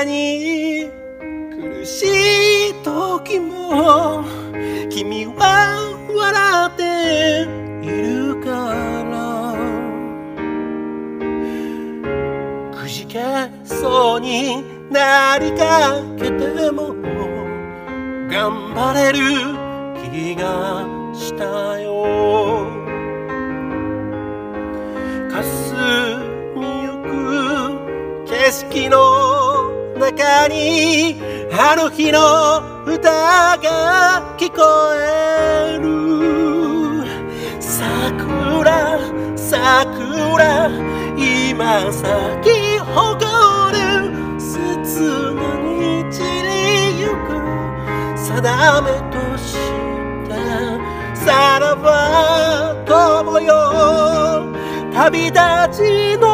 に苦しい時も君は笑っているからくじけそうになりかけても頑張れる気がしたよ。霞みゆく景色の中にあの日の歌が聞こえる。桜桜今咲き誇る切なに散りゆく定めとしてさらば友よ旅立ちの